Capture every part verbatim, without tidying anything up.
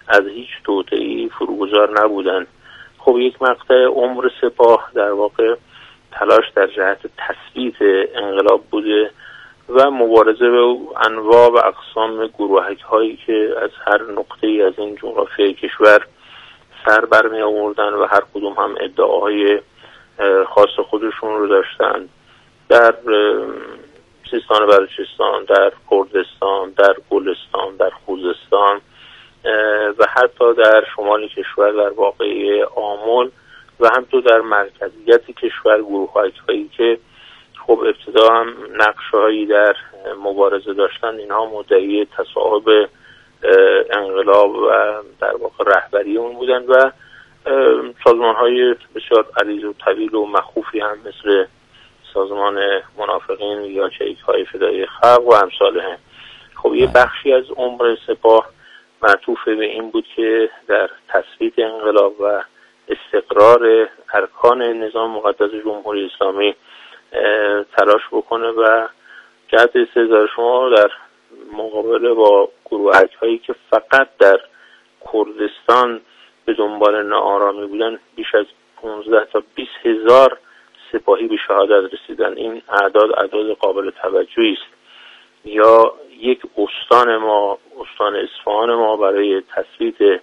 از هیچ توطئه‌ای فروگذار نبودند. خب یک مقطع عمر سپاه در واقع تلاش در جهت تثبیت انقلاب بوده و مبارزه به انواع و اقسام گروهک هایی که از هر نقطه‌ای از این جغرافیای کشور سر برمی آوردن و هر کدوم هم ادعاهای خاص خودشون رو داشتن، در سیستان و بلوچستان، در کردستان، در گلستان، در خوزستان و حتی در شمال کشور در واقعه آمل و همینطور در مرکزیت کشور گروه‌هایی که خب ابتدا هم نقشه‌هایی در مبارزه داشتن، اینها مدعی تصاحب انقلاب و در واقع رهبری اون بودن و سازمان‌های بسیار عریض و طویل و مخوفی هم مثل سازمان منافقین یا چریک‌های فدایی خلق و امثالهم. خب یه بخشی از عمر سپاه معطوف به این بود که در تثبیت انقلاب و استقرار ارکان نظام مقدس جمهوری اسلامی تلاش بکنه و جهت استحضار شما در مقابله با گروهک هایی که فقط در کردستان به دنبال ناآرامی بودن بیش از پانزده تا بیست هزار سپاهی به شهادت رسیدن. این اعداد اعداد قابل توجهی است. یا یک استان ما، استان اصفهان ما، برای تثبیت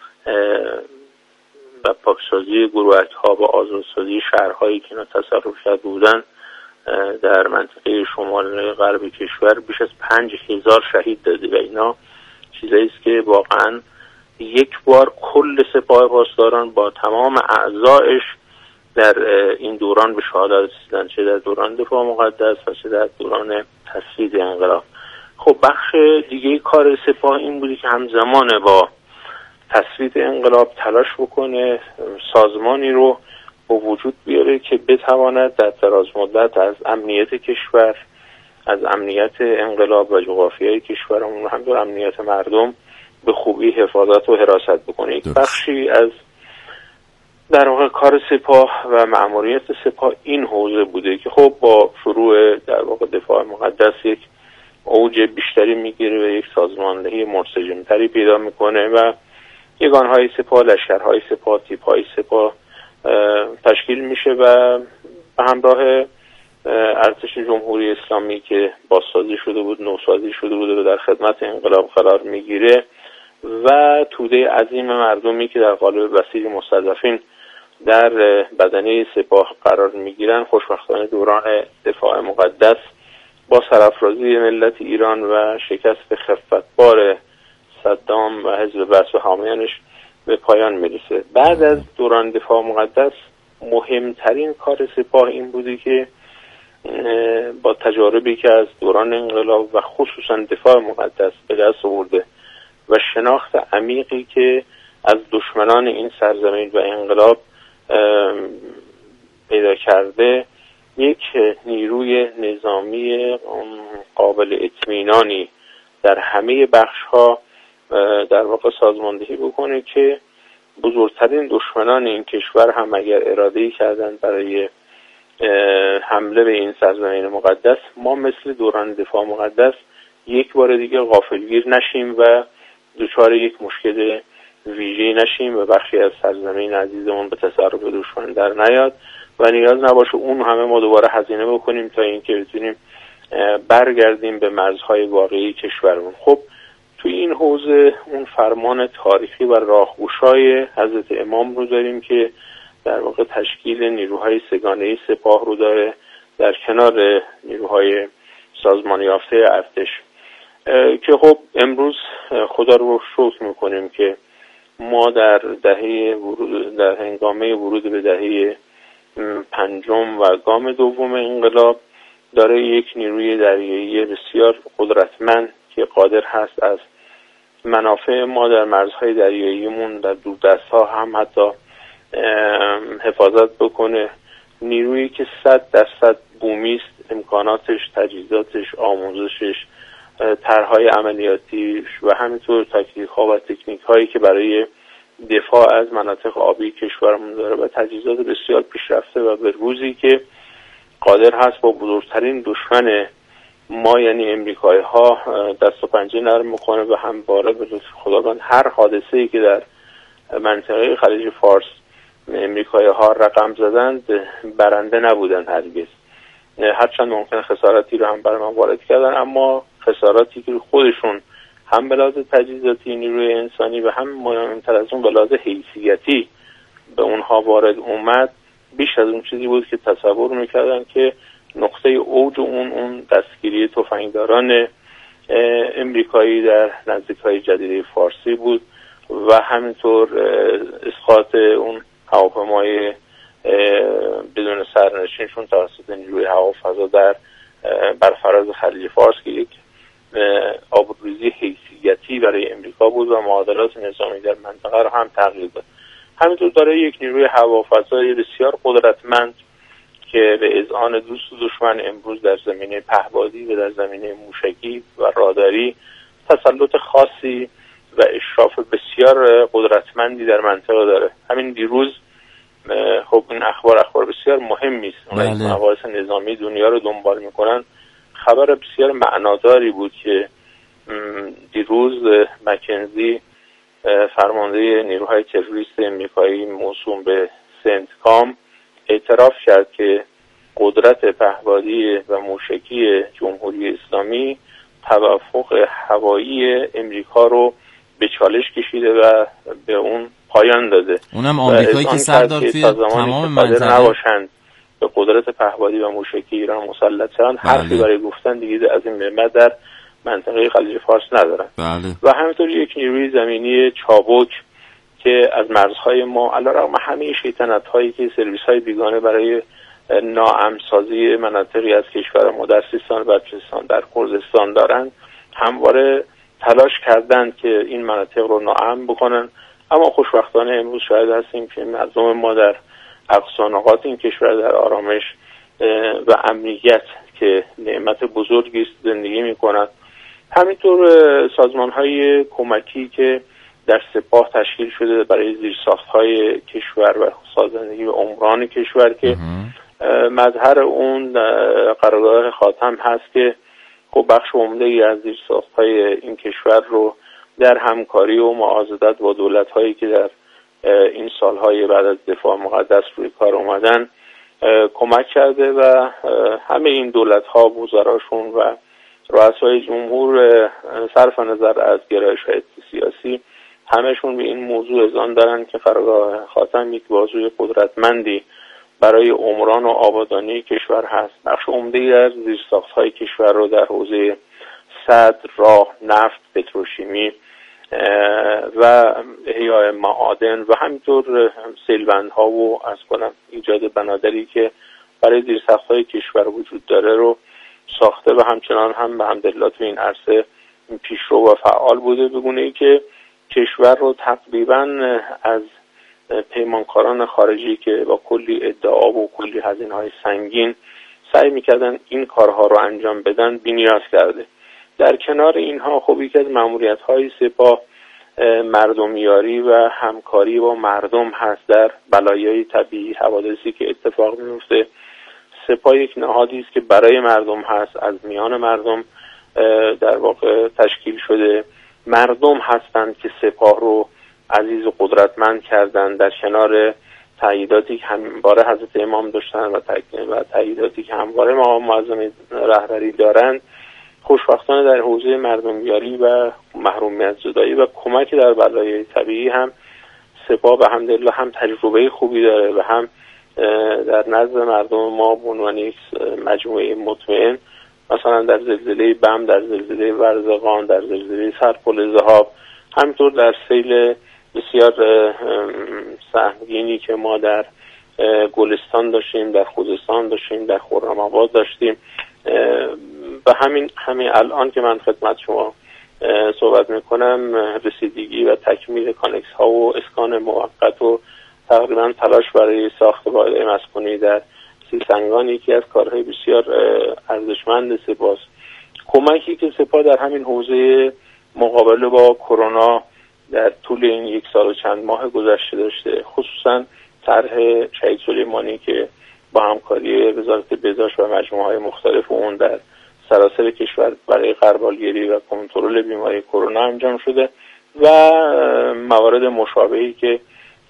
و پاکسازی گروهک ها و آزادسازی شهرهایی که اینا تصرف شده بودن در منطقه شمال غرب کشور بیش از پنج هزار شهید داده و اینا چیزایی است که واقعا یک بار کل سپاه پاسداران با تمام اعضایش در این دوران به شهادت رسیدن، چه در دوران دفاع مقدس و چه در دوران تثبیت انقلاب. خب بخش دیگه کار سپاه این بودی که همزمان با تثبیت انقلاب تلاش بکنه سازمانی رو به وجود بیاره که بتواند در دراز مدت از امنیت کشور، از امنیت انقلاب و جغرافیای کشورمون و همینطور امنیت مردم به خوبی حفاظت و حراست بکنه. یک بخشی از در واقع کار سپاه و مأموریت سپاه این حوزه بوده که خب با شروع در واقع دفاع مقدس یک اوج بیشتری میگیره و یک سازماندهی منسجمتری پیدا میکنه و یگانهای سپاه، لشکرهای سپاه، تیپهای سپاه تشکیل میشه و به همراه ارتش جمهوری اسلامی که بازسازی شده بود، نوسازی شده بود و در خدمت انقلاب قرار میگیره و توده عظیم مردمی که در قالب بسیج مستضعفین در بدنه سپاه قرار میگیرن، خوشبختانه دوران دفاع مقدس با سرافرازی ملت ایران و شکست خفتبار صدام و حزب بعث و حامیانش به پایان میرسه. بعد از دوران دفاع مقدس مهمترین کار سپاه این بودی که با تجاربی که از دوران انقلاب و خصوصا دفاع مقدس به دست آورده و شناخت عمیقی که از دشمنان این سرزمین و انقلاب پیدا کرده، یک نیروی نظامی قابل اطمینانی در همه بخش‌ها در واقع سازماندهی بکنه که بزرگترین دشمنان این کشور هم اگر اراده‌ای کردن برای حمله به این سرزمین مقدس، ما مثل دوران دفاع مقدس یک بار دیگه غافلگیر نشیم و دچار یک مشکل ویژه‌ای نشیم و بخشی از سرزمین عزیزمون به تصرف دشمن در نیاد و نیاز نباشه اون همه ما دوباره هزینه بکنیم تا اینکه بتونیم برگردیم به مرزهای واقعی کشورمون. خب توی این حوزه اون فرمان تاریخی و راهگشای حضرت امام رو داریم که در واقع تشکیل نیروهای سگانه‌ای سپاه رو داره در کنار نیروهای سازمان یافته ارتش که خب امروز خدا رو شکر میکنیم که ما در دهه ورود در هنگامه ورود به دهه پنجم و گام دوم انقلاب داره یک نیروی دریایی بسیار قدرتمند که قادر هست از منافع ما در مرزهای دریاییمون در دوردست‌ها هم حتی حفاظت بکنه. نیرویی که صد درصد بومی است، امکاناتش، تجهیزاتش، آموزشش، طرح‌های عملیاتیش و همینطور تاکتیک‌ها و تکنیک‌هایی که برای دفاع از مناطق آبی کشورمون داره و تجهیزات بسیار پیشرفته و به روزی که قادر هست با بزرگترین دشمن ما یعنی امریکایی ها دست و پنجه نرم میکنه و همواره به لطف خداوند هر حادثه‌ای که در منطقه خلیج فارس امریکایی ها رقم زدند برنده نبودن هرگز. هرچند ممکن خساراتی رو هم برای من وارد کردن، اما خساراتی که خودشون هم به لحاظ تجهیزاتی نیروی انسانی و هم مهمتر از اون به لحاظ حیثیتی به اونها وارد اومد بیش از اون چیزی بود که تصور میکردن که نقطه اوج اون اون دستگیری تفنگداران امریکایی در نزدیکای جزیره فارسی بود و همینطور اسقاط اون هواپیمای بدون سرنشینشون توسط نیروی هوافضا در برفراز خلیج فارس که یک آبروریزی حیثیتی برای امریکا بود و معادلات نظامی در منطقه رو هم تغییر داد. همینطور داره یک نیروی هوافضای بسیار قدرتمند که به اذعان دوست و دشمن امروز در زمینه پهپادی و در زمینه موشکی و راداری تسلط خاصی و اشراف بسیار قدرتمندی در منطقه داره. همین دیروز خب این اخبار اخبار بسیار مهمی است. اونایی که مباحث نظامی دنیا رو دنبال میکنن خبر بسیار معناداری بود که دیروز مکنزی فرمانده نیروهای تروریست امریکایی موسوم به سنتکام اعتراف کرد که قدرت پهپادی و موشکی جمهوری اسلامی توافق هوایی امریکا رو به چالش کشیده و به اون پایان داده. اونم آمریکایی که سردار توی تمام منطقه نباشند به قدرت پهپادی و موشکی ایران مسلط شدن، حرفی برای گفتن دیگه از این ممت در منطقه خلیج فارس ندارن. بله. و همینطور یک نیروی زمینی چابک که از مرزهای ما علیرغم همه شیطنت هایی که سرویس های بیگانه برای ناامن‌سازی مناطقی از کشور ما در سیستان و بلوچستان در کرزستان دارند، همواره تلاش کردند که این مناطق رو ناامن بکنن. اما خوشبختانه امروز شاهد هستیم که مردم ما در اقصا نقاط این کشور در آرامش و امنیت که نعمت بزرگی است زندگی می‌کنند. همینطور سازمان‌های کمکی که در سپاه تشکیل شده برای زیرساخت‌های کشور و سازندگی و عمران کشور که مظهر اون قرارگاه خاتم هست که خب بخش عمده‌ای از زیرساخت‌های این کشور رو در همکاری و معاضدت با دولت‌هایی که در این سال‌های بعد از دفاع مقدس روی کار اومدن کمک کرده و همه این دولت‌ها وزراشون و رؤسای جمهور صرف نظر از گرایش‌های سیاسی همشون به این موضوع اذعان دارن که قرارگاه خاتم یک بازوی قدرتمندی برای عمران و آبادانی کشور هست. بخش عمده‌ای از زیرساخت‌های کشور رو در حوزه صدر، راه، نفت، پتروشیمی و احیاء معادن و همینطور سیلبندها و از کنم ایجاد بنادری که برای زیرساخت‌های کشور وجود داره رو ساخته و همچنان هم به حمدالله تو این عرصه پیشرو و فعال بوده، به گونه‌ای که کشور رو تقریباً از پیمانکاران خارجی که با کلی ادعا و کلی هزینه‌های سنگین سعی می‌کردن این کارها رو انجام بدن بی‌نیاز کرده. در کنار اینها خب یکی از مأموریت‌های سپاه مردمیاری و همکاری با مردم هست در بلایای طبیعی، حوادثی که اتفاق میفته. سپاه یک نهادی است که برای مردم هست، از میان مردم در واقع تشکیل شده. مردم هستند که سپاه رو عزیز و قدرتمند کردن در کنار تاییداتی که همواره حضرت امام داشتن و تاییداتی که همواره مقام معظم رهبری دارند. خوشبختانه در حوزه مردمیاری و محرومیت زدایی و کمک در بلایای طبیعی هم سپاه به حمدالله هم تجربه خوبی داره و هم در نزد مردم ما به عنوان یک مجموعه مطمئن، مثلا در زلزله بم، در زلزله ورزقان، در زلزله سرپل ذهاب، همینطور در سیل بسیار سهمگینی که ما در گلستان داشتیم، در خوزستان داشتیم، در خرم‌آباد داشتیم و همین همین الان که من خدمت شما صحبت میکنم رسیدگی و تکمیل کانکس ها و اسکان موقت و تقریبا تلاش برای ساخت واحدهای مسکونی در سیسنگان یکی از کارهای بسیار ارزشمند سپاه. کمکی که سپاه در همین حوزه مقابله با کرونا در طول این یک سال و چند ماه گذشته داشته، خصوصا طرح شهید سلیمانی که با همکاری وزارت بهداشت و مجموعه‌های مختلف اون در سراسر کشور برای غربالگیری و کنترل بیماری کرونا انجام شده و موارد مشابهی که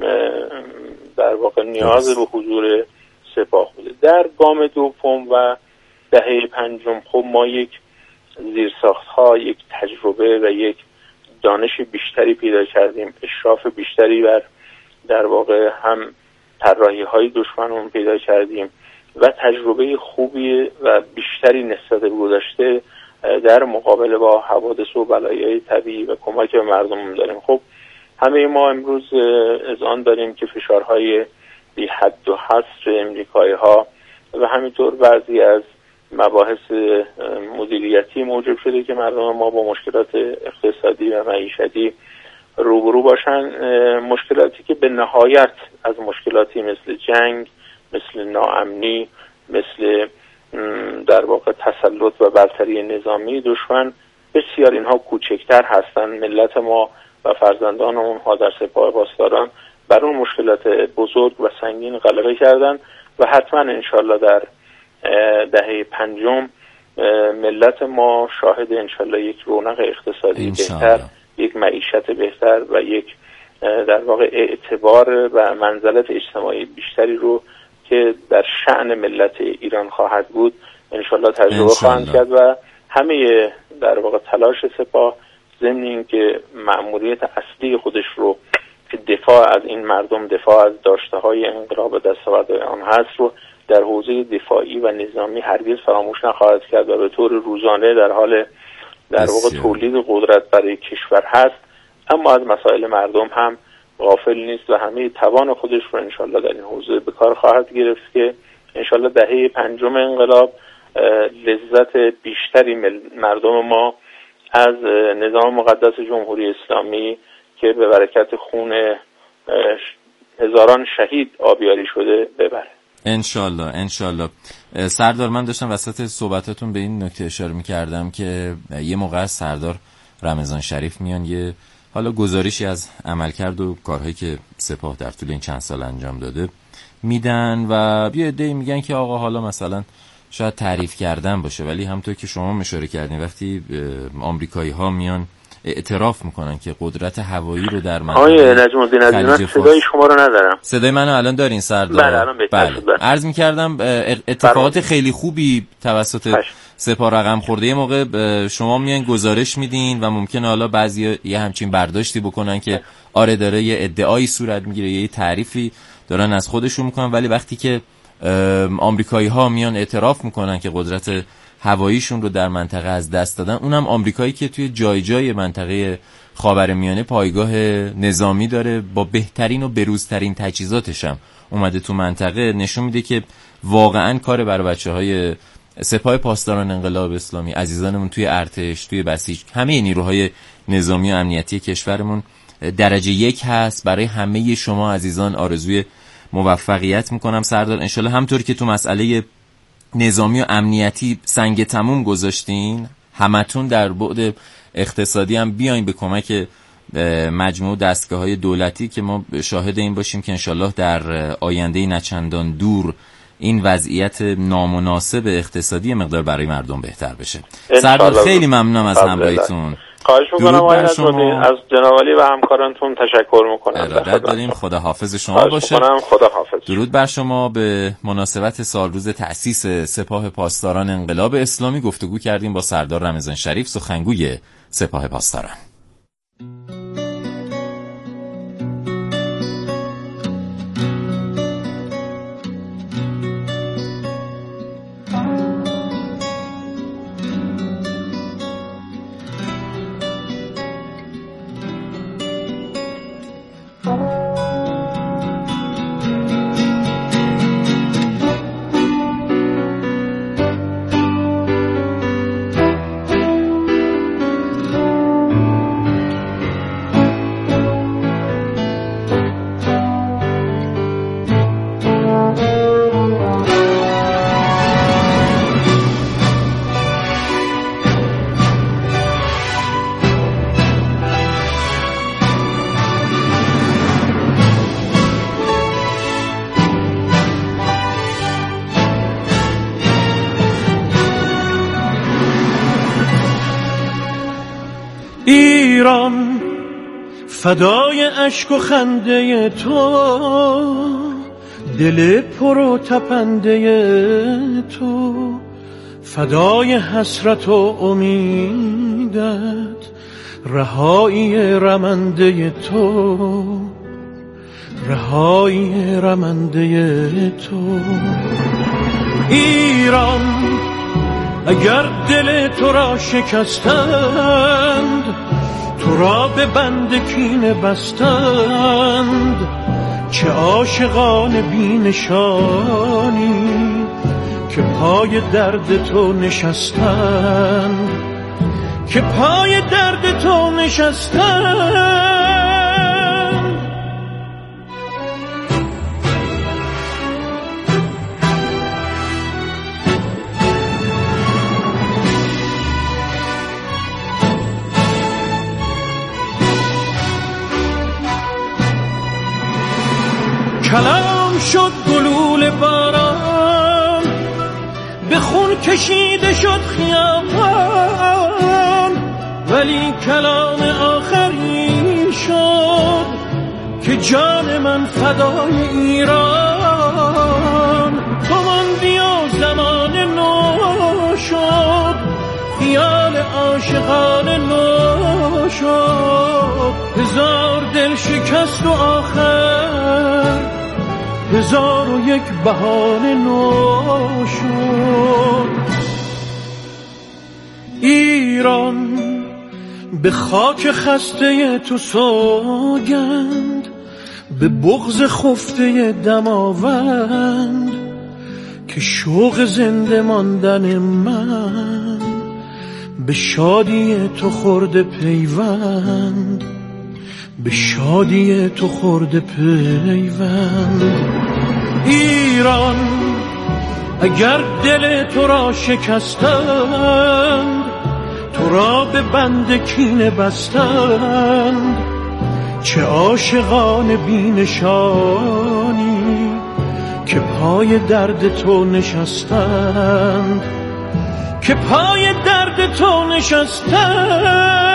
در واقع نیاز به حضور سپاه بوده. در گام دوم و دهه پنجم خب ما یک زیرساخت‌ها، یک تجربه و یک دانش بیشتری پیدا کردیم، اشراف بیشتری بر در واقع هم طراحی‌های دشمنون پیدا کردیم و تجربه خوبی و بیشتری نسبت به گذشته در مقابله با حوادث و بلایای طبیعی و کمک به مردم داریم. خب همه ما امروز اذعان داریم که فشارهای بی حد و حصر امریکایی‌ها و همینطور بعضی از مباحث مدیریتی موجب شده که مردم ما با مشکلات اقتصادی و معیشتی روبرو باشن، مشکلاتی که به نهایت از مشکلاتی مثل جنگ، مثل ناامنی، مثل در واقع تسلط و برتری نظامی دشمن بسیار اینها کوچکتر هستند. ملت ما و فرزندان اونها در سپاه پاسداران بر اون مشکلات بزرگ و سنگین غلبه کردن و حتما انشالله در دهه پنجم ملت ما شاهد انشالله یک رونق اقتصادی بهتر، یک معیشت بهتر و یک در واقع اعتبار و منزلت اجتماعی بیشتری رو که در شأن ملت ایران خواهد بود انشالله تجربه خواهند کرد و همه در واقع تلاش سپاه ضمن این که مأموریت اصلی خودش رو که دفاع از این مردم، دفاع از داشته‌های انقلاب و دستاوردهای آن هست رو در حوزه دفاعی و نظامی هرگز فراموش نخواهد کرد و به طور روزانه در حال در واقع تولید قدرت برای کشور هست، اما از مسائل مردم هم غافل نیست و همه توان خودش رو انشالله در این حوزه به کار خواهد گرفت که انشالله دهه پنجم انقلاب لذت بیشتری مردم ما از نظام مقدس جمهوری اسلامی که به برکت خون هزاران شهید آبیاری شده ببره. انشالله انشالله. سردار، من داشتم وسط صحبتاتون به این نکته اشاره می‌کردم که یه موقع سردار رمضان شریف میان یه حالا گزارشی از عملکرد و کارهایی که سپاه در طول این چند سال انجام داده میدن و یه عده‌ای میگن که آقا حالا مثلا شاید تعریف کردن باشه، ولی همونطور که شما اشاره کردین وقتی آمریکایی‌ها میان اعتراف میکنن که قدرت هوایی رو در منطقه آقای نجم الدین عزیز، صدای شما رو ندارم. صدای منو الان دارین سردار؟ بله الان بهتر شد. عرض میکردم اتفاقات خیلی خوبی توسط سپاه رقم خورده. یه موقع شما میان گزارش میدین و ممکنه حالا بعضی یه همچین برداشتی بکنن که آره داره یه ادعایی صورت میگیره، یه تعریفی دارن از خودشون میکنن، ولی وقتی که آمریکایی ها میان اعتراف میکنن که قدرت هواییشون رو در منطقه از دست دادن، اونم آمریکایی که توی جای جای منطقه خاورمیانه پایگاه نظامی داره با بهترین و بروزترین تجهیزاتش هم اومده تو منطقه، نشون میده که واقعا کار برای بچه‌های سپاه پاسداران انقلاب اسلامی، عزیزانمون توی ارتش، توی بسیج، همه نیروهای نظامی و امنیتی کشورمون درجه یک هست. برای همه شما عزیزان آرزوی موفقیت میکنم سردار. انشالله همطور که تو مسئله نظامی و امنیتی سنگ تموم گذاشتین، همتون در بعد اقتصادی هم بیاین به کمک مجموع دستگاه‌های دولتی که ما شاهد این باشیم که انشالله در آینده نچندان دور این وضعیت نامناسب اقتصادی مقدار برای مردم بهتر بشه. سردار خیلی ممنونم از همراهیتون. خواهش میکنم آقای نجم‌الدین، از جناب عالی و همکارانتون تشکر میکنم. ارادت داریم. خدا حافظ شما باشه. خدا حافظ. درود بر شما. به مناسبت سالروز تأسیس سپاه پاسداران انقلاب اسلامی گفتگو کردیم با سردار رمضان شریف، سخنگوی سپاه پاسداران. ایران فدای اشک و خنده تو، دل پر و تپنده تو، فدای حسرت و امیدت، رهایی رمنده تو، رهایی رمنده تو. ایران اگر دل تو را شکستند، تو را به بند کینه بستند، چه عاشقان بی نشانی که پای درد تو نشستند، که پای درد تو نشستند. کلام شد گلوله باران، به خون کشیده شد خیابان، ولی کلام آخری شد که جان من فدای ایران. تو ماندی و زمان نو شد، خیال عاشقان نو شد، هزار دل شکست و آخر هزار و یک بهانه نو شد. ایران به خاک خسته تو سوگند، به بغض خفته دماوند، که شوق زنده ماندن من به شادی تو خورده پیوند، به شادی تو خورده پیوند. ایران اگر دل تو را شکستند، تو را به بند کینه بستند، چه عاشقان بی نشانی که پای درد تو نشستند، که پای درد تو نشستند.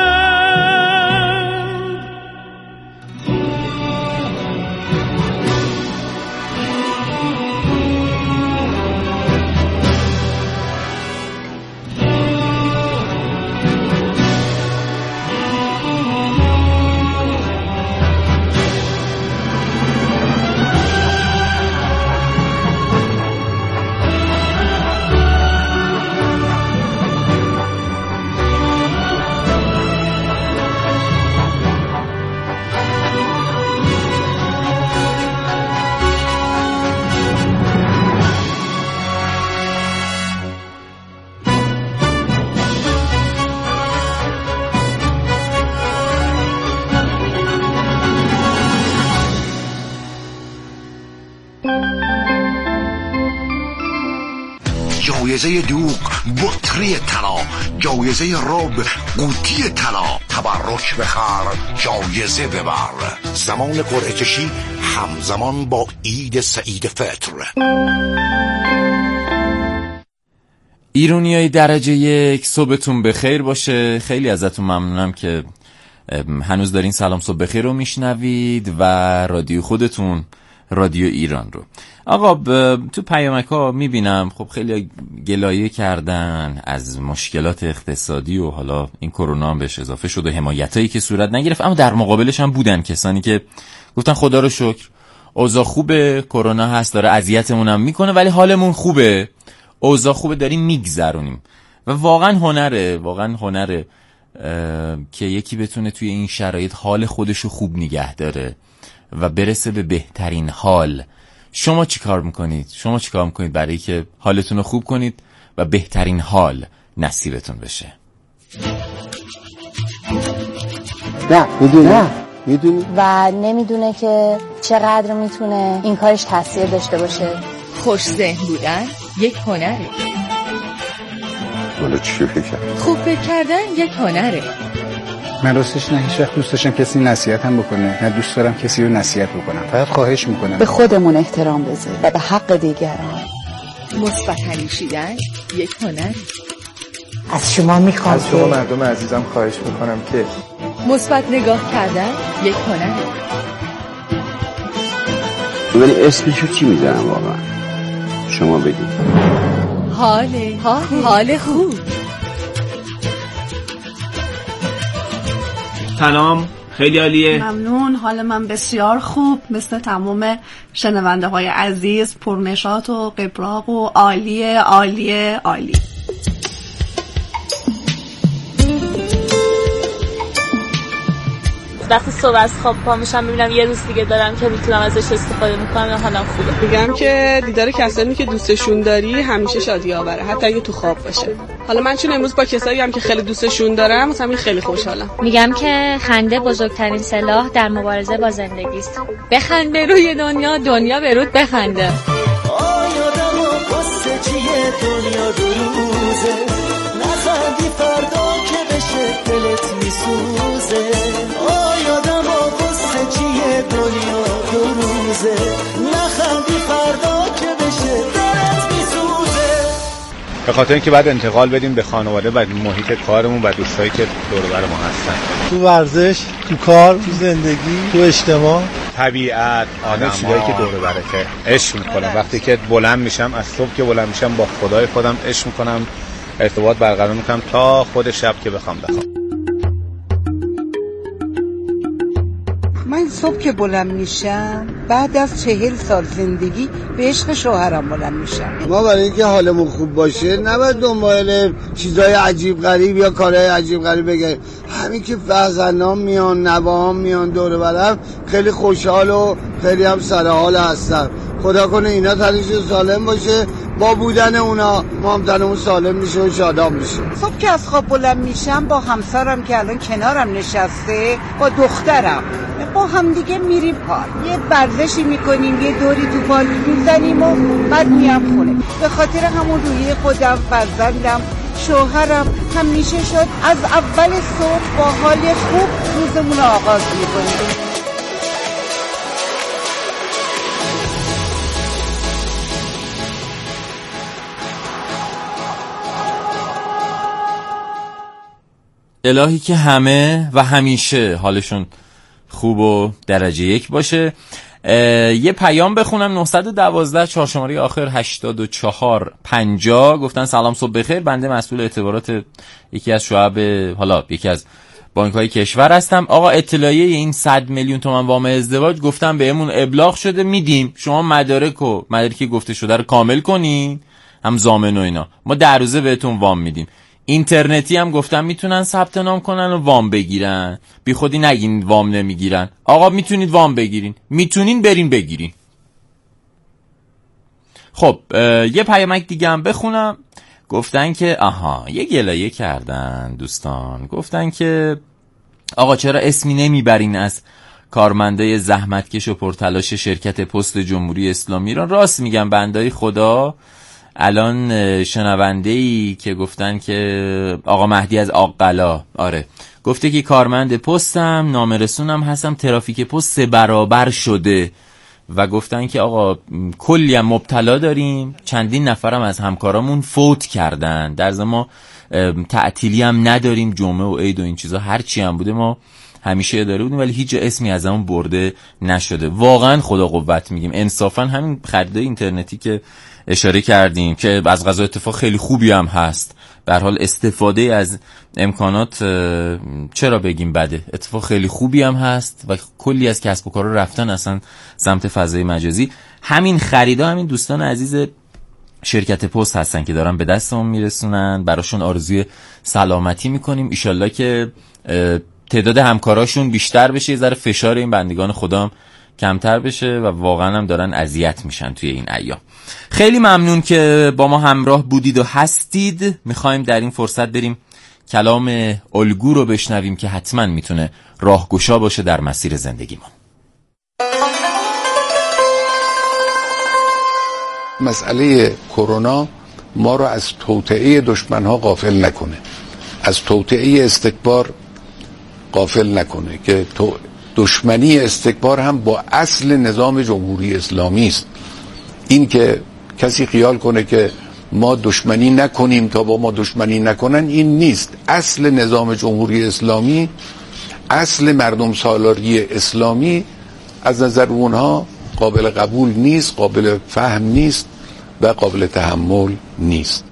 جایزه دوغ بطری طلا، جایزه رب قوطی طلا، تبرک بخر جایزه ببر. زمان قرعه کشی همزمان با عید سعید فطر. ایرونیای درجه یک، صبحتون بخیر باشه. خیلی ازتون ممنونم که هنوز دارین سلام صبح بخیر رو میشنوید و رادیو خودتون، رادیو ایران رو. آقا تو پیامک ها میبینم خب خیلی گلایه کردن از مشکلات اقتصادی و حالا این کرونا هم بهش اضافه شد و حمایتایی که صورت نگرفت، اما در مقابلش هم بودن کسانی که گفتن خدا رو شکر اوضاع خوبه، کرونا هست داره اذیتمون هم میکنه ولی حالمون خوبه، اوضاع خوبه، داریم میگذرونیم. و واقعا هنره، واقعا هنره که یکی بتونه توی این شرایط حال خودشو خوب نگه داره و برسه به بهترین حال. شما چی کار میکنید؟ شما چی کار میکنید برای که حالتون رو خوب کنید و بهترین حال نصیبتون بشه؟ نه میدونی نه میدونی و نمیدونه که چقدر میتونه این کارش تاثیر داشته باشه. خوش ذهن بودن یک هنره. ولی چی فکر کردن؟ خوب فکر کردن یک هنره. من راستش نه هیچ وقت دوست داشتم کسی نصیحت هم بکنه، نه دوست دارم کسی رو نصیحت بکنم، فقط خواهش میکنم به خودمون احترام بذاریم و به حق دیگران. مثبت اندیشیدن یک هنر. از شما میخوام، از شما مردم عزیزم خواهش میکنم که مثبت نگاه کردن یک هنره. ولی اسمشو چی میذارم واقعا؟ شما بگید. حال حال حال خوب. سلام، خیلی عالیه. ممنون، حال من بسیار خوب، مثل تمام شنونده های عزیز، پرنشاط و قبراق و عالیه عالیه عالی. وقتی صبح از خواب پا میشم میبینم یه روز دیگه دارم که میتونم ازش استفاده میکنم و حالم خوبه. میگم که دیدار کسانی که دوستشون داری همیشه شادی آوره، حتی اگه تو خواب باشه. حالا من چون امروز با کسایی هم که خیلی دوستشون دارم مثلا خیلی خوشحالم. میگم که خنده بزرگترین سلاح در مبارزه با زندگی است. بخند به روی دنیا، دنیا به رود بخنده. آیادم و قصه چیه دنیا دو روزه، نخندی فردا که بشه دلت میسوزه. آیادم و قصه چیه دنیا دو روزه، نخندی فردا که بشه دلت میسوزه. به خاطر اینکه بعد انتقال بدیم به خانواده و محیط کارمون و دوستایی که دور و بر ما هستن. تو ورزش، تو کار، تو زندگی، تو اجتماع، طبیعت، آدم چیزایی که دور و برته عشق میکنم. وقتی که بلند میشم، از صبح که بلند میشم با خدای خودم عشق میکنم، ارتباط برقرار میکنم تا خود شب که بخوام بخوام. من صبح که بلند میشم بعد از چهل سال زندگی به عشق شوهرم بلند میشم. ما برای اینکه حالمون خوب باشه نباید دنبال چیزای عجیب غریب یا کارهای عجیب غریب بگیم. همین که فرزندان میان، نوام میان دور و برم، خیلی خوشحال و خیلی هم سرحال هستن. خدا کنه اینا تنشون سالم باشه، با بودن اونا ما هم تنمون سالم میشه و شادام میشه. صبح که از خواب بلند میشم با همسرم که الان کنارم نشسته، با دخترم با هم دیگه میریم کار، یه ورزشی میکنیم، یه دوری تو پارک میزنیم و بعد میام خونه. به خاطر همون روحیه خودم، فرزندم، شوهرم همیشه شد از اول صبح با حال خوب روزمون رو آغاز میکنیم. الهی که همه و همیشه حالشون خوب و درجه یک باشه. یه پیام بخونم. نه یک دو چهار شماره آخر هشتاد و چهار پنجاه گفتن سلام صبح بخیر، بنده مسئول اعتبارات یکی از شعب حالا یکی از بانک‌های کشور هستم. آقا اطلاعیه این صد میلیون تومان وام ازدواج گفتم بهمون ابلاغ شده، میدیم. شما مدارک و مدارکی گفته شده رو کامل کنین، هم ضامن و اینا، ما در روزه بهتون وام میدیم. اینترنتی هم گفتم میتونن ثبت نام کنن و وام بگیرن، بی خودی نگین وام نمیگیرن. آقا میتونید وام بگیرین، میتونین برین بگیرین. خب یه پیامک دیگه هم بخونم. گفتن که آها یه گلایه کردن دوستان، گفتن که آقا چرا اسمی نمیبرین از کارمنده زحمتکش و پرتلاش شرکت پست جمهوری اسلامی ایران؟ راست میگم بندای خدا. الان شنونده‌ای که گفتن که آقا مهدی از آقلا، آره، گفته که کارمند پستم، نامرسونم هستم، ترافیک پست سه برابر شده و گفتن که آقا کلی هم مبتلا داریم، چندین نفرم از همکارامون فوت کردن، در ضمن ما تعطیلی هم نداریم، جمعه و عید و این چیزا هرچی هم بوده ما همیشه اداره بودیم ولی هیچ اسمی از همون برده نشده. واقعا خدا قوت میگیم. انصافا همین خریدای اینترنتی که اشاره کردیم که از قضا اتفاق خیلی خوبی هم هست، به هر حال استفاده از امکانات چرا بگیم بده، اتفاق خیلی خوبی هم هست و کلی از کسب و کارا رفتن اصلا سمت فضای مجازی. همین خریدا همین دوستان عزیز شرکت پست هستن که دارن به دستمون میرسونن، براشون آرزوی سلامتی میکنیم. ایشالله که تعداد همکاراشون بیشتر بشه، یه ذره فشار این بندگان خدا کمتر بشه و واقعا هم دارن اذیت میشن توی این ایام. خیلی ممنون که با ما همراه بودید و هستید. میخوایم در این فرصت بریم کلام الگو رو بشنویم که حتما میتونه راهگشا باشه در مسیر زندگیمون. مسئله کرونا ما رو از توطئه دشمنها غافل نکنه، از توطئه استکبار غافل نکنه که تو دشمنی استکبار هم با اصل نظام جمهوری اسلامی است. این که کسی خیال کنه که ما دشمنی نکنیم تا با ما دشمنی نکنن، این نیست. اصل نظام جمهوری اسلامی اصل مردم سالاری اسلامی از نظر اونها قابل قبول نیست، قابل فهم نیست و قابل تحمل نیست.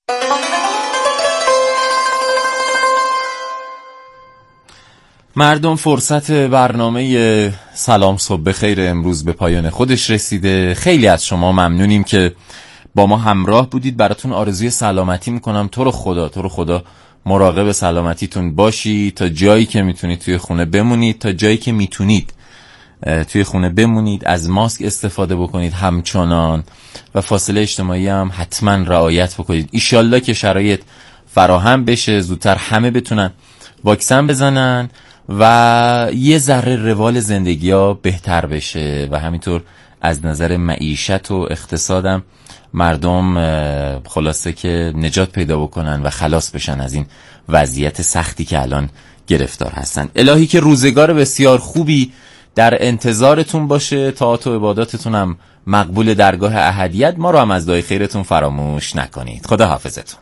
مردم، فرصت برنامه سلام صبح بخیر امروز به پایان خودش رسیده. خیلی از شما ممنونیم که با ما همراه بودید. براتون آرزوی سلامتی میکنم. تو رو خدا تو رو خدا مراقب سلامتیتون باشی. تا جایی که میتونید توی خونه بمونید، تا جایی که میتونید توی خونه بمونید. از ماسک استفاده بکنید همچنان و فاصله اجتماعی هم حتما رعایت بکنید. ایشالله که شرایط فراهم بشه، زودتر همه بتونن واکسن بزنن و یه ذره روال زندگی ها بهتر بشه و همینطور از نظر معیشت و اقتصادم مردم خلاصه که نجات پیدا بکنن و خلاص بشن از این وضعیت سختی که الان گرفتار هستن. الهی که روزگار بسیار خوبی در انتظارتون باشه، طاعات و عباداتتون هم مقبول درگاه احدیت. ما رو هم از دعای خیرتون فراموش نکنید. خدا حافظتون.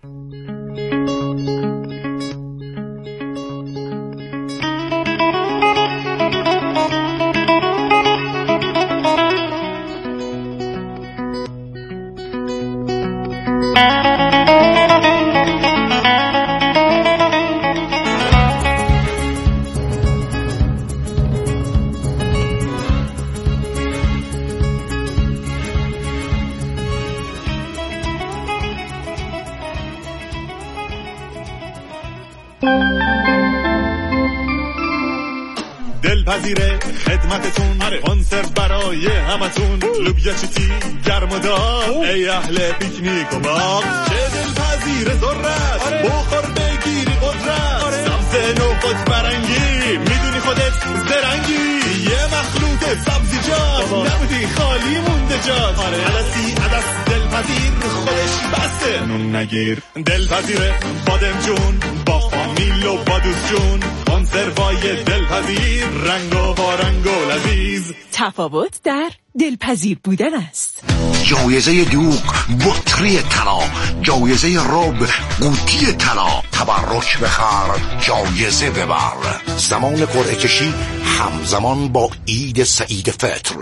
دلپذیره خدمتتون، کنسرو برای همتون، لوبیا چیتی گرم و داغ، ای اهل پیکنیک و باغ. چه دلپذیره ذرت، بخور بگیری قدرت، سبز نوخت برنگی، میدونی خودت زرنگی، یه مخلوط سبزیجات، نبودی خالی مونده جات، عدسی عدس دلپذیر خودش بسته نون نگیر. دلپذیره بادم جون با فامیل و با دوست جون، کنسروای دلپذیر رنگ و بارنگ و لذیذ. تفاوت در دلپذیر بودن است. جایزه دوغ بطری طلا، جایزه رب قوطی طلا، تبرک بخر جایزه ببر. زمان قرعه کشی همزمان با عید سعید فطر.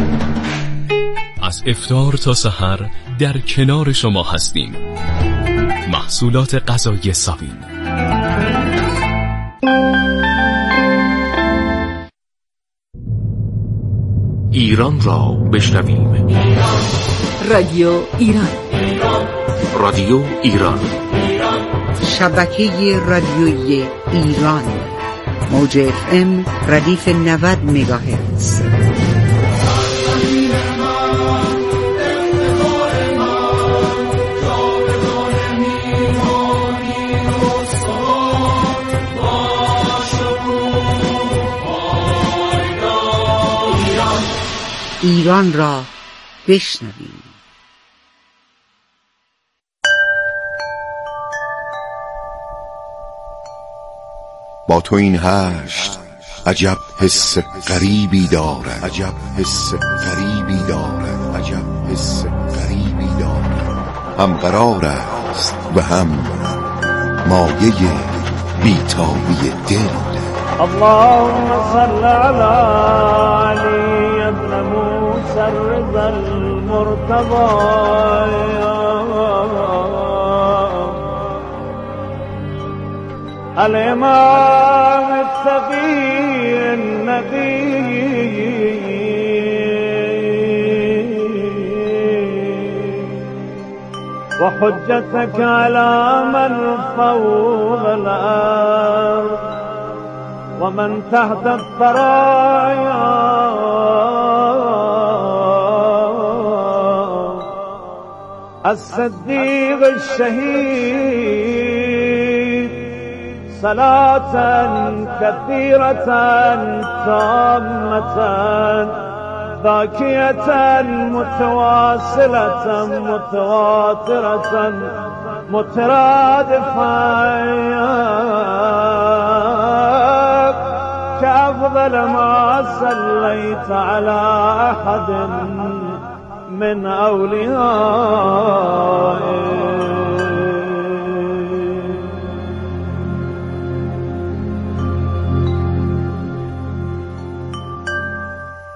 از افطار تا سحر در کنار شما هستیم. محصولات غذایی ساوین. ایران را بشنویم. رادیو ایران. رادیو ایران. شبکه رادیویی ایران. موج اف ام ردیف نود مگاهرتز. ایران را بشنویم. با تو این هشت عجب حس غریبی دارد، عجب حس غریبی دارد، عجب حس غریبی دارد. هم قرار است و هم مایه بیتابی دل. اللهم صل على علي ابن موسى الرضا المرتضى الإمام التقي النبي وحجتك على من فوق الأرض ومن تحت الثرايا الصديق الشهيد صلاة كثيرة تامة ذاكية متواصلة متواترة مترادفة كأفضل ما صليت على أحد من أوليائك